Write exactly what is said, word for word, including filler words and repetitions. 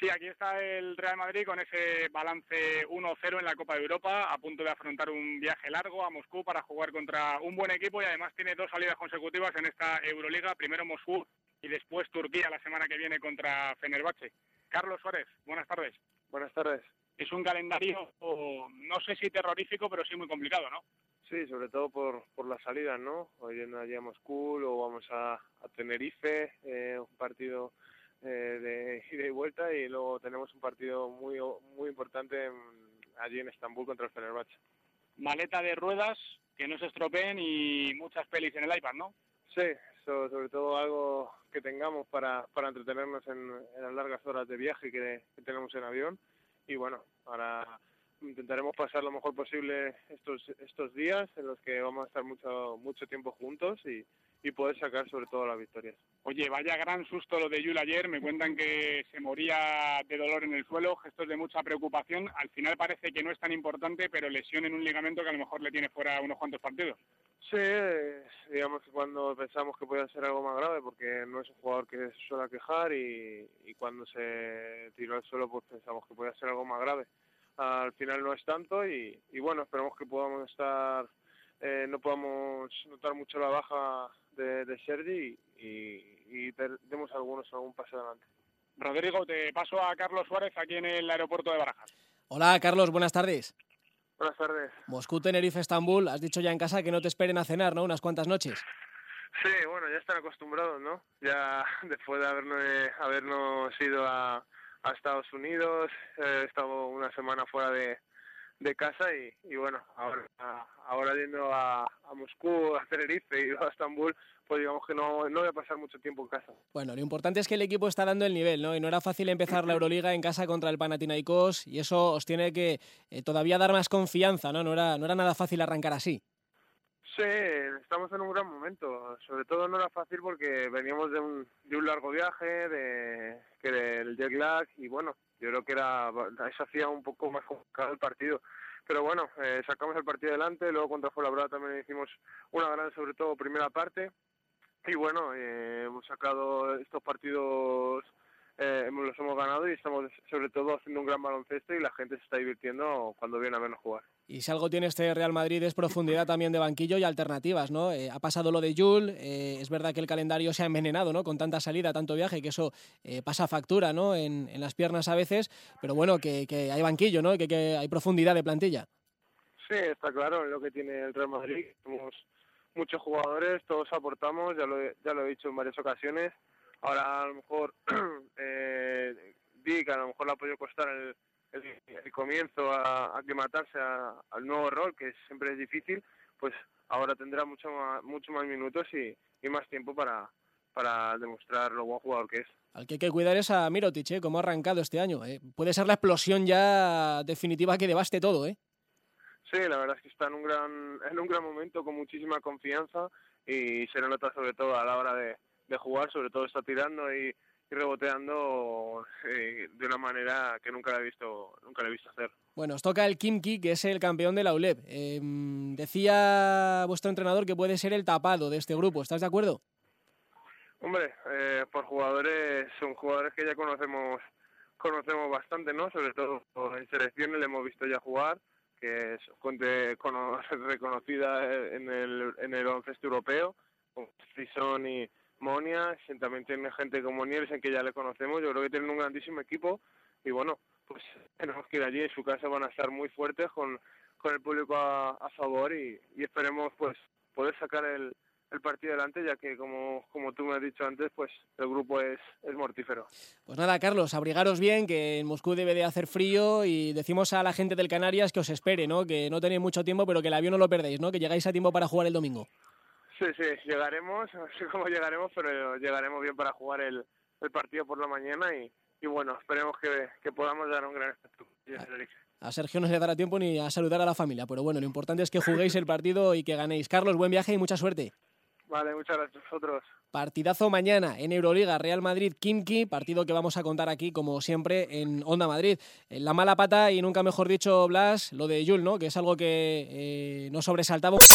Sí, aquí está el Real Madrid con ese balance uno cero en la Copa de Europa, a punto de afrontar un viaje largo a Moscú para jugar contra un buen equipo y además tiene dos salidas consecutivas en esta Euroliga, primero Moscú y después Turquía la semana que viene contra Fenerbahce. Carlos Suárez, buenas tardes. Buenas tardes. Es un calendario, no sé si terrorífico, pero sí muy complicado, ¿no? Sí, sobre todo por, por las salidas, ¿no? Hoy en allí a Moscú, luego vamos a, a Tenerife, eh, un partido eh, de ida y vuelta, y luego tenemos un partido muy muy importante en, allí en Estambul contra el Fenerbahce. Maleta de ruedas, que no se estropeen y muchas pelis en el iPad, ¿no? Sí, so, sobre todo algo que tengamos para, para entretenernos en, en las largas horas de viaje que, que tenemos en avión. Y bueno, ahora intentaremos pasar lo mejor posible estos estos días en los que vamos a estar mucho mucho tiempo juntos y, y poder sacar sobre todo las victorias. Oye, vaya gran susto lo de Yul ayer, me cuentan que se moría de dolor en el suelo, gestos de mucha preocupación, al final parece que no es tan importante, pero lesión en un ligamento que a lo mejor le tiene fuera unos cuantos partidos. Sí, digamos que cuando pensamos que podía ser algo más grave, porque no es un jugador que se suele quejar, y, y cuando se tiró al suelo pues pensamos que podía ser algo más grave. Al final no es tanto y, y bueno, esperamos que podamos estar, eh, no podamos notar mucho la baja de, de Sergi y, y, y demos algunos algún paso adelante. Rodrigo, te paso a Carlos Suárez aquí en el aeropuerto de Barajas. Hola Carlos, buenas tardes. Buenas tardes. Moscú, Tenerife, Estambul, has dicho ya en casa que no te esperen a cenar, ¿no? Unas cuantas noches. Sí, bueno, ya están acostumbrados, ¿no? Ya después de habernos, habernos ido a, a Estados Unidos, he estado una semana fuera de, de casa y, y bueno, ahora, ahora yendo a, a Moscú, a Tenerife y a Estambul, pues digamos que no, no voy a pasar mucho tiempo en casa. Bueno, lo importante es que el equipo está dando el nivel, ¿no? Y no era fácil empezar la Euroliga en casa contra el Panathinaikos y eso os tiene que eh, todavía dar más confianza, ¿no? No era, no era nada fácil arrancar así. Sí, estamos en un gran momento. Sobre todo no era fácil porque veníamos de un, de un largo viaje, de que del jet lag, y bueno, yo creo que era eso hacía un poco más complicado el partido. Pero bueno, eh, sacamos el partido adelante, luego contra Fuenlabrada también hicimos una gran, sobre todo, primera parte. Y bueno, eh, hemos sacado estos partidos, eh, los hemos ganado y estamos sobre todo haciendo un gran baloncesto y la gente se está divirtiendo cuando viene a vernos jugar. Y si algo tiene este Real Madrid es profundidad también de banquillo y alternativas, ¿no? Eh, ha pasado lo de Yul, eh, es verdad que el calendario se ha envenenado, ¿no? Con tanta salida, tanto viaje, que eso eh, pasa factura, ¿no? En, en las piernas a veces, pero bueno, que, que hay banquillo, ¿no? Que, que hay profundidad de plantilla. Sí, está claro, es lo que tiene el Real Madrid. Somos muchos jugadores, todos aportamos, ya lo he, ya lo he dicho en varias ocasiones. Ahora a lo mejor eh, di que a lo mejor le ha podido costar el, el, el comienzo a aclimatarse a, al nuevo rol, que siempre es difícil, pues ahora tendrá mucho más, mucho más minutos y, y más tiempo para, para demostrar lo buen jugador que es. Al que hay que cuidar es a Mirotic, ¿eh? Como ha arrancado este año. ¿eh? Puede ser la explosión ya definitiva que devaste todo, ¿eh? Sí, la verdad es que está en un gran en un gran momento, con muchísima confianza, y se le nota sobre todo a la hora de, de jugar, sobre todo está tirando y, y reboteando eh, de una manera que nunca le he visto nunca le he visto hacer. Bueno, os toca el Khimki, que es el campeón de la U L E B. Eh, decía vuestro entrenador que puede ser el tapado de este grupo, ¿estás de acuerdo? Hombre, eh, por jugadores, son jugadores que ya conocemos conocemos bastante, ¿no? Sobre todo en selecciones le hemos visto ya jugar, que es fuente reconocida en el en el baloncesto europeo, como Frison y Monia. También tiene gente como Nielsen, que ya le conocemos. Yo creo que tienen un grandísimo equipo y bueno, pues tenemos que ir allí. En su casa van a estar muy fuertes con, con el público a, a favor y, y esperemos pues poder sacar el el partido adelante, ya que como, como tú me has dicho antes, pues el grupo es, es mortífero. Pues nada, Carlos, abrigaros bien, que en Moscú debe de hacer frío, y decimos a la gente del Canarias que os espere, ¿no? Que no tenéis mucho tiempo, pero que el avión no lo perdéis, ¿no? Que llegáis a tiempo para jugar el domingo. Sí, sí, llegaremos, no sé cómo llegaremos, pero llegaremos bien para jugar el, el partido por la mañana y, y bueno, esperemos que, que podamos dar un gran espectáculo. A Sergio no le dará tiempo ni a saludar a la familia, pero bueno, lo importante es que juguéis el partido y que ganéis. Carlos, buen viaje y mucha suerte. Vale, muchas gracias a vosotros. Partidazo mañana en Euroliga, Real Madrid-Khimki, partido que vamos a contar aquí, como siempre, en Onda Madrid. En la mala pata, y nunca mejor dicho, Blas, lo de Yul, ¿no? Que es algo que eh, nos sobresaltaba.